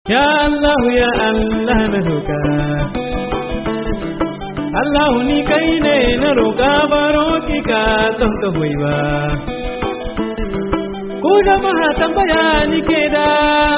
Ya Allah ya Allah na roƙa Allah ni kai ne na roƙa baro ki ka don ka hoyi ba ku jama'a tambaya ni ke da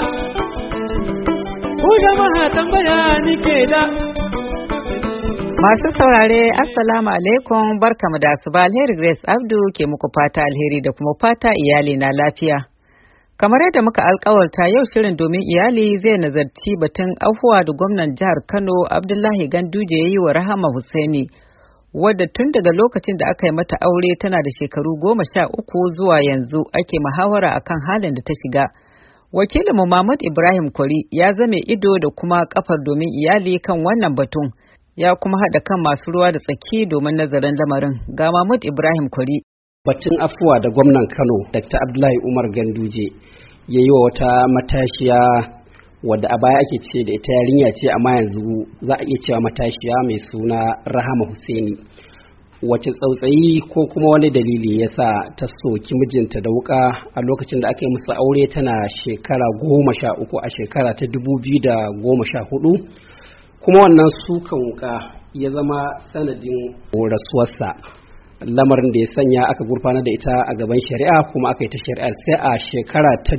Masu saurare Assalamu alaikum barkamu da asuba. Alheri Grace Abdu ke muku fata alheri da kuma fata iyali na lafiya. Kamar yadda muka alkawarta yau shirin domin iyali zai nazarci batun afuwa da gwamnan jihar Kano Abdullahi Ganduje ya yi wa Rahama Hussaini, wadda tun daga lokacin da aka yi mata aure tana da shekaru 13 zuwa yanzu ake muhawara akan halin da ta shiga. Wakilinmu Mahmud Ibrahim Kwari ya zame ido da kuma kafar domin iyali kan wannan batun, ya kuma haɗa kan masu ruwa da tsaki domin nazarin lamarin. Ga Mahmud Ibrahim Kwari. Batun afuwa da gwamnan Kano Dr. Abdullahi Umar Ganduje ya yi wa wata matashiya wadda a baya ake ce da ita yarinya ce amma yanzu za a iya cewa matashiya mai suna Rahama Hussaini. Wace tsautsayi ko kuma wani dalili ya sa ta soki mijinta da wuka a lokacin da aka yi musu aure tana shekara 13 a shekara ta 2014, kuma wannan sukan wuka ya zama sanadin rasuwarsa, lamarin da ya sanya aka gurfanar da ita a gaban shari'a kuma aka yi ta shari'ar sai a shekara ta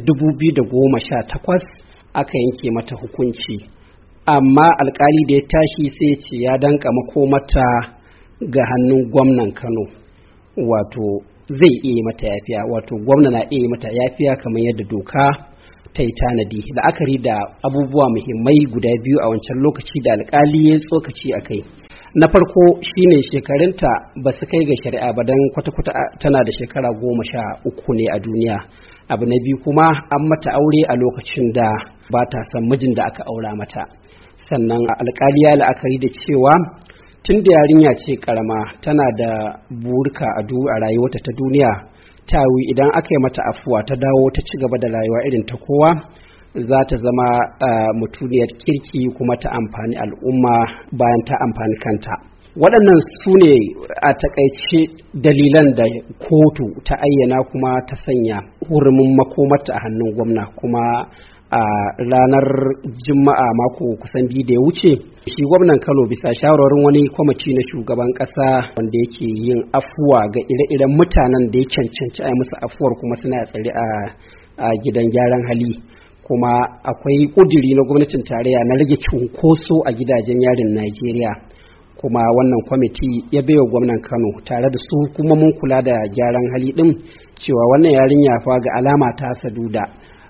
2018 aka yanke mata hukunci, amma alkali da ya tashi sai ce ya danka makomata ga hannun gwamnan Kano, wato zai iya mata yafiya, wato gwamna na iya mata yafiya kamar yadda doka ta yi tanadi, la'akari da abubuwa muhimmai guda biyu a wancan lokaci da alkali ya tsokaci a kai. Na farko shine shekarunta ba su kai ga shari'a ba, don kwata-kwata tana da shekara 13 ne a duniya. Abu na biyu kuma an mata aure a lokacin da ba ta san mijin da aka aura mata, sannan alkali ya la'akari da cewa tun da yarinya ce karama tana da burika a rayuwarta ta duniya, tawi idan aka yi mata afuwa ta dawo ta ci gaba da rayuwa irin ta kowa, za ta zama mutuniyar kirki kuma ta amfani al'umma bayan ta amfani kanta. Waɗannan su ne a takaice dalilan da kotu ta ayyana kuma ta sanya hurumin makomarta a hannun gwamna, kuma a ranar Juma'a mako kusan 2 da ya wuce shi gwamnan Kano bisa shawarwarin wani kwamiti na shugaban kasa wanda yake yin afuwa ga ire-iren mutanen da ya cancanci a musu afuwar kuma suna tsare a gidan gyaran hali, kuma akwai kudiri na gwamnatin tarayya na rage cunkoso a gidajen yarin Najeriya, kuma wannan kwamiti ya baiwa gwamnan Kano tare da su kuma mun kula da gyaran hali din cewa wannan yarinya fa ga alama ta saduda,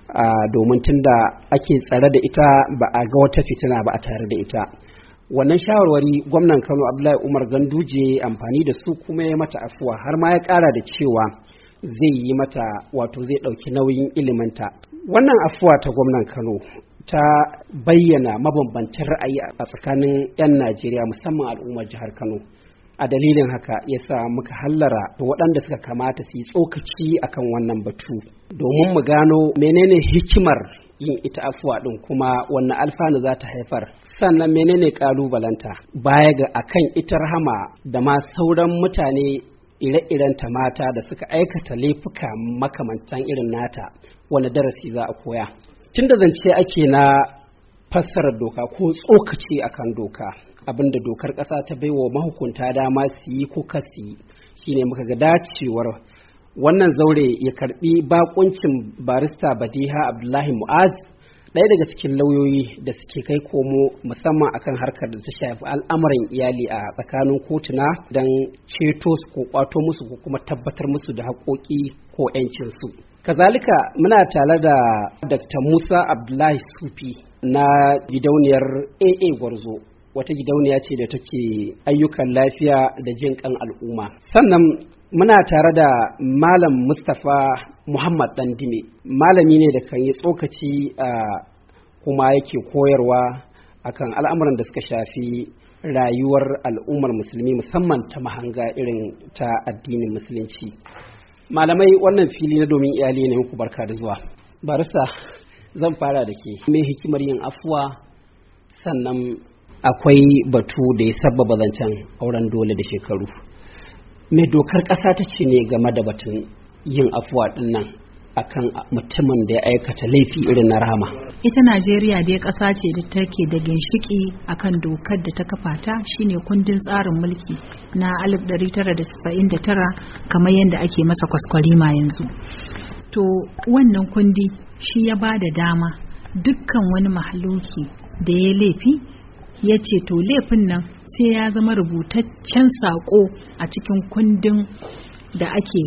domin tun da ake tsare da ita ba a ga wata fitina ba a tare da ita. Wannan shawarwari gwamnan Kano Abdullahi Umar Ganduje amfani da su kuma ya mata afuwa, har ma ya ƙara da cewa zai yi mata, wato zai ɗauki nauyin iliminta. Wannan afuwa ta gwamnan Kano ta bayyana mabambantan ra'ayi a tsakanin 'yan Najeriya musamman al'ummar jihar Kano. A dalilin haka ya sa muka hallara waɗanda suka kamata su yi tsokaci akan wannan batu domin mu gano menene hikimar yin ita afuwa ɗin, kuma wannan alfanu za ta haifar, sannan menene ƙalubalanta baya ga akan ita Rahama da ma sauran mutane ire-iren ta mata da suka aikata laifuka makamantan irin nata, wani darasi za a koya. Tun da zance ake na fassarar doka ko tsokaci akan doka, abinda dokar ƙasa ta baiwa mahukunta dama su yi ko kasu yi, shine muka ga dacewar wannan zaure ya karbi bakuncin barista Badiha Abdullahi Mu'az, ɗaya daga cikin lauyoyi da suke kai komo musamman akan harkar da ta shafi al'amuran iyali a tsakanin kotuna don ceto su ko kwato musu ko kuma tabbatar musu da haƙoƙi ko 'yancinsu. Kazalika muna tare da Dr. Musa Abdullahi Sufi na gidauniyar AA Gwarzo, wata gidauniya ce da take ayyukan lafiya da jin kan al'umma. Sannan muna tare da Malam Mustapha Muhammad Dandime, malami ne da kan yi tsokaci kuma yake koyarwa akan al'amuran da suka shafi rayuwar al'ummar musulmi musamman ta mahanga irin ta addinin musulunci. Malamai, wannan fili na domin iyali ne, muku barka da zuwa. Barista, zan fara da ke. Me hikimar yin afuwa, sannan akwai batu da ya sabbaba zancen auren dole da shekaru. Me dokar ƙasa ta ce ne game da batun yin afuwa ɗin nan akan mutumin da ya aikata laifi irin na rahama? Ita Najeriya dai ƙasa ce da take da ginshiki akan dokar da ta kafa ta, shine kundin tsarin mulki na 1999 kamar yadda ake masa kwaskwarima yanzu. To wannan kundi shi ya ba da dama dukkan wani mahaluki da ya laifi, ya ce to laifin nan sai ya zama rubutaccen saƙo a cikin kundin da ake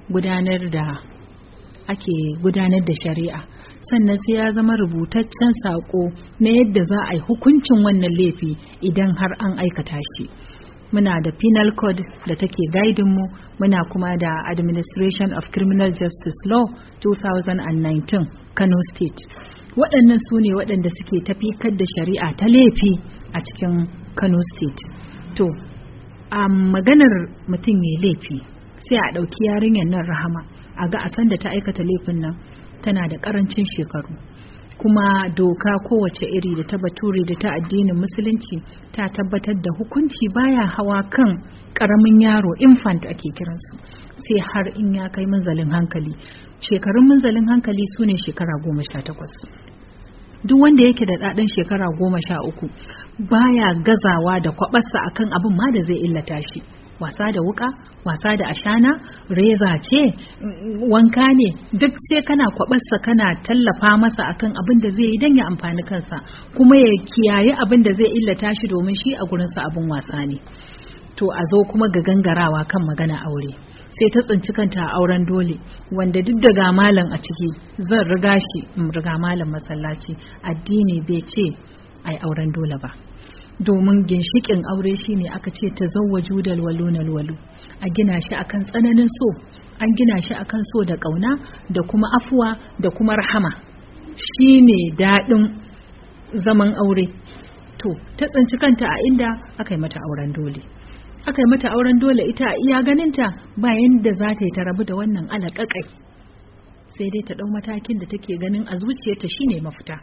gudanar da shari'a, sannan sai ya zama rubutaccen saƙo na yadda za a yi hukuncin wannan laifi idan har an aikata shi. Muna da penal code da take guiding mu, muna kuma da Administration of Criminal Justice Law 2019 Kano State. Waɗannan su ne waɗanda suke tafikar da shari'a ta laifi a cikin Kano State. To, a maganar mutum mai laifi sai a ɗauki yarinyar nan Rahama, a ga a san da ta aikata laifin nan tana da ƙarancin shekaru, kuma doka kowace iri da ta bature da ta addinin musulunci ta tabbatar da hukunci baya hawa kan ƙaramin yaro, infant ake kiransu, sai har in ya kai munzalin hankali. Shekarun munzalin hankali su ne shekara 18. Duk wanda yake da ɗaɗin shekara 13 baya gazawa da kwabarsa akan abin ma da zai illata shi. Wasa da wuka, wasa da ashana, reza ce, wanka ne, duk sai kana kwabarsa kana tallafa masa akan abin da zai yi don ya amfani kansa, kuma ya kiyaye abin da zai illata shi domin shi a gurinsa abin wasa ne. To a zo kuma ga gangarawa kan magana aure, sai ta tsinci kanta a auren dole, wanda duk da ga malam a ciki, zan riga shi in riga malam masallaci, addini bai ce ai auren dole ba. Domin ginshikin aure shine aka ce ta zawwaju dal walunal walu, a gina shi akan tsananin so, an gina shi akan so da kauna da kuma afuwa da kuma rahama, shine dadin zaman aure. To ta tsinci kanta a inda aka yi mata auren dole, aka yi mata auren dole, ita a iya ganinta bayan da za ta yi ta rabu da wannan alaƙaƙai, sai dai ta ɗau matakin da take ganin a zuciyarta shine mafita.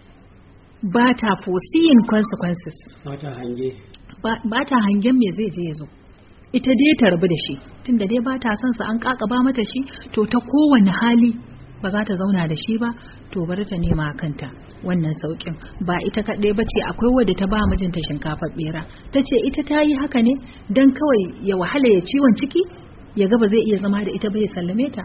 Ba ta foreseeing consequences, ba ta hangen me zai je ya zo, ita dai ta rabu da shi, tunda dai ba ta son sa, an kakaba mata shi, to ta kowane hali ba za ta zauna da shi ba, to bari ta nema kanta wannan saukin. Ba ita kaɗai ba ce, akwai wadda ta ba mijinta shinkafar bera, ta ce ita ta yi haka ne don kawai ya wahala ya ciwon ciki, ya ga ba zai iya zama da ita ba, ya sallame ta.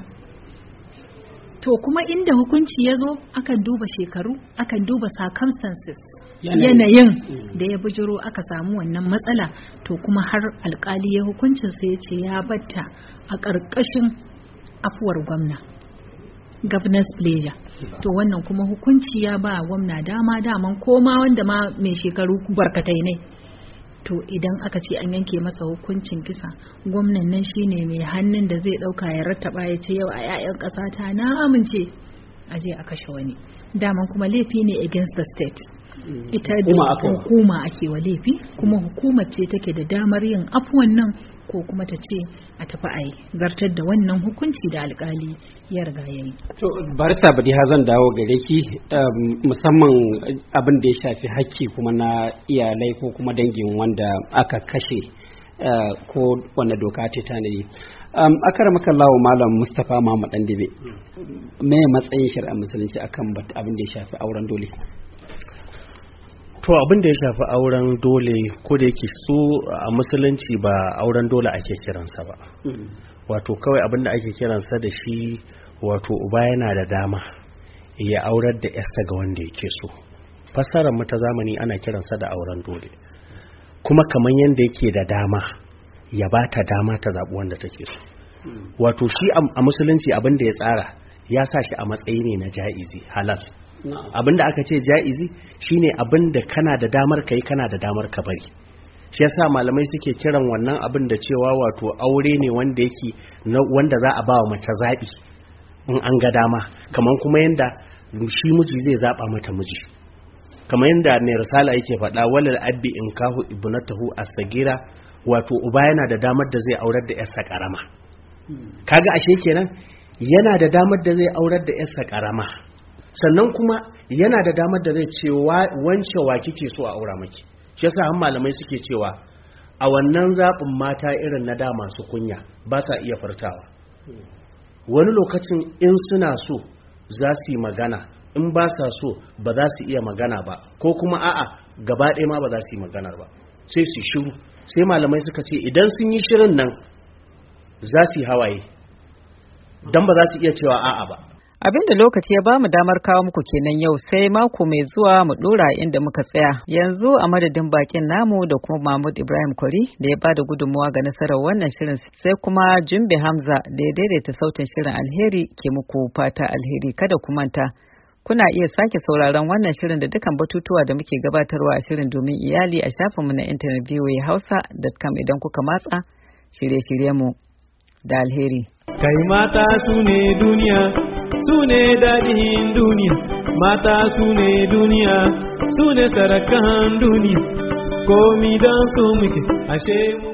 To kuma inda hukunci ya zo, akan duba shekaru, akan duba circumstances, yanayin da ya bujiro aka samu wannan matsala, to kuma har alkali ya hukuncin sai ya ce ya batta a ƙarƙashin afuwar gwamna, governor's pleasure. To wannan kuma hukunci ya ba gwamna daman koma wanda ma mai shekaru barkatai ne. To idan aka ce an yanke masa hukuncin kisa, gwamnan nan shine mai hannun da zai dauka ya rattaba ya ce yau a 'ya'yan ƙasa ta na amince a je a kashe wani. Daman kuma laifi ne against the state, ita hukuma ake wa laifi, kuma hukumar ce take da damar yin afuwan nan ko kuma ta ce a tafi a zartar da wannan hukunci da alkali ya riga ya yi. To barista Badiha, zan dawo gare ki, musamman abin da ya shafi hakki kuma na iyalai ko kuma dangin wanda aka kashe, ko wanda doka ce ta ne. Akaramaka Allahu Malam Mustapha Muhammad Dandibe, me matsayin shari'ar musulunci akan abin da ya shafi auren dole? To abin da ya shafi auren dole, ko da yake su a musulunci ba auren dole ake kiransa ba, wato kawai abin da ake kiransa da shi, wato uba yana da dama ya aurar da yarsa ga wanda yake so. Fassarar mu ta zamani ana kiransa da auren dole, kuma kamar yanda yake da dama ya ba ta dama ta zaɓi wanda take so. Wato shi a musulunci abin da ya tsara ya sa shi a matsayi ne na ja'izi, halal. Abinda aka ce ja'izi shine abinda kana da damar kai, kana da damar ka bari. Shi yasa malamai suke kiran wannan abin da cewa wato aure ne wanda yake wanda za a ba wa mace zabi in an ga dama, kaman kuma yanda shi miji zai zaba mata miji, kamar yanda mai risala yake faɗa, walal abbi in kahu ibnatahu as-sagira, wato uba yana da damar da zai aurar da yarsa karama. Kaga ashe kenan yana da damar da zai aurar da yarsa karama, sannan kuma yana da damar da zai ce wance wa kike so a aura maki. Shi yasa har malamai suke cewa a wannan zaɓin mata irin na da masu kunya ba sa iya furtawa, wani lokacin in suna so za su yi magana, in ba sa so ba za su iya magana ba, ko kuma a'a gaba ɗaya ma ba za su yi maganar ba, sai su shiru. Sai malamai suka ce idan sun yi shirin nan za su yi hawaye don ba za su iya cewa a'a ba. Abinda lokaci ya bamu damar kawo muku kenan yau, sai mako mai zuwa mu dora inda muka tsaya. Yanzu a madadin bakin namu da kuma Mahmud Ibrahim Kwari da ya bada gudunmuwa ga nasarar wannan shirin, sai kuma Jumbe Hamza da ya daidaita sautin shirin. Alheri ke muku fata alheri. Kada ku manta, kuna iya sake sauraron wannan shirin da dukan batutuwa da muke gabatarwa a shirin domin iyali a shafinmu na intanet voahausa.com idan kuka matsa shirye-shiryenmu da alheri. Kai mata su ne duniya, su ne daɗin duniya, mata su ne duniya, su ne sarakan duniya, komi don su muke, ashe mu.